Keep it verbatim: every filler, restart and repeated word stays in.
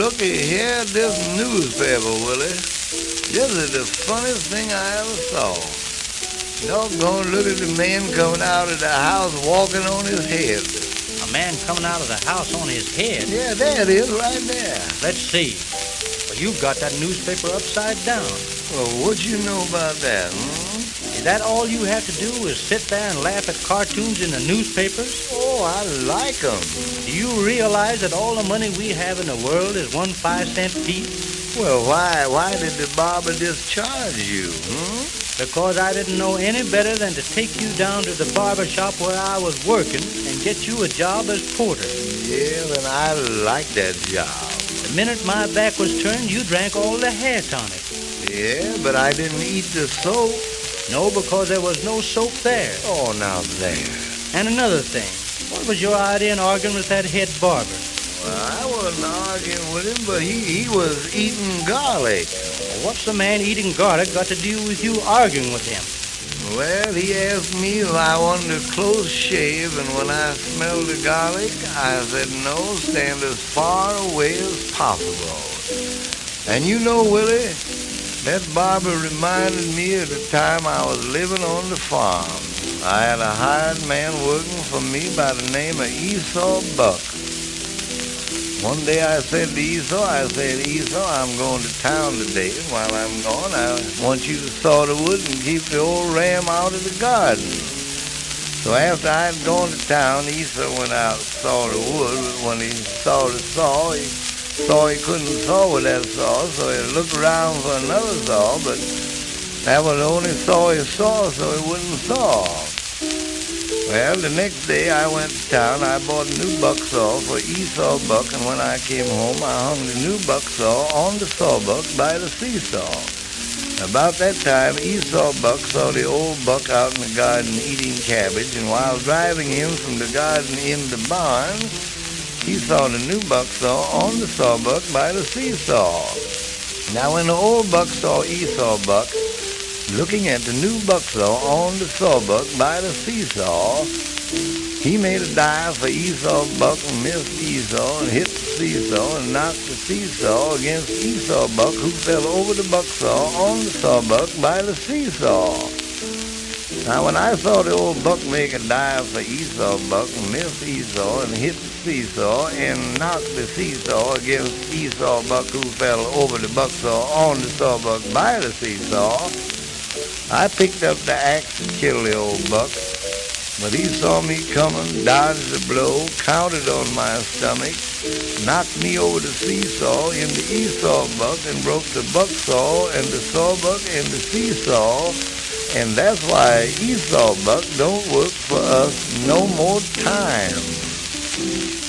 looky here at this newspaper, Willie. This is the funniest thing I ever saw. Doggone, look at the man coming out of the house walking on his head. A man coming out of the house on his head? Yeah, there it is, right there. Let's see. Well, you've got that newspaper upside down. Well, what you know about that, hmm? Is that all you have to do is sit there and laugh at cartoons in the newspaper? Oh, I like 'em. Do you realize that all the money we have in the world is one five-cent piece? Well, why why did the barber discharge you, hmm? Because I didn't know any better than to take you down to the barber shop where I was working and get you a job as porter. Yeah, then I like that job. The minute my back was turned, you drank all the hair tonic. Yeah, but I didn't eat the soap. No, because there was no soap there. Oh, now there. And another thing, what was your idea in arguing with that head barber? Well, I wasn't arguing with him, but he, he was eating garlic. Well, what's the man eating garlic got to do with you arguing with him? Well, he asked me if I wanted a close shave, and when I smelled the garlic, I said no, stand as far away as possible. And you know, Willie, that barber reminded me of the time I was living on the farm. I had a hired man working for me by the name of Esau Buck. One day I said to Esau, I said, Esau, I'm going to town today. And while I'm gone, I want you to saw the wood and keep the old ram out of the garden. So after I'd gone to town, Esau went out and saw the wood. But when he saw the saw, he saw he couldn't saw with that saw, so he looked around for another saw, but that was the only saw he saw, so he wouldn't saw. Well, the next day I went to town. I bought a new buck saw for Esau Buck, and when I came home, I hung the new buck saw on the sawbuck by the seesaw. About that time, Esau Buck saw the old buck out in the garden eating cabbage, and while driving him from the garden in the barn, he saw the new buck saw on the sawbuck by the seesaw. Now, when the old buck saw Esau Buck looking at the new buck saw on the sawbuck by the seesaw, he made a dive for Esau Buck and missed Esau and hit the seesaw and knocked the seesaw against Esau Buck, who fell over the buck saw on the sawbuck by the seesaw. Now, when I saw the old buck make a dive for Esau Buck and miss Esau and hit the seesaw and knock the seesaw against Esau Buck, who fell over the buck saw on the sawbuck by the seesaw, I picked up the axe to kill the old buck. But he saw me coming, dodged the blow, counted on my stomach, knocked me over the seesaw into Esau Buck and broke the buck saw and the sawbuck and the seesaw. And that's why Esau Buck don't work for us no more time.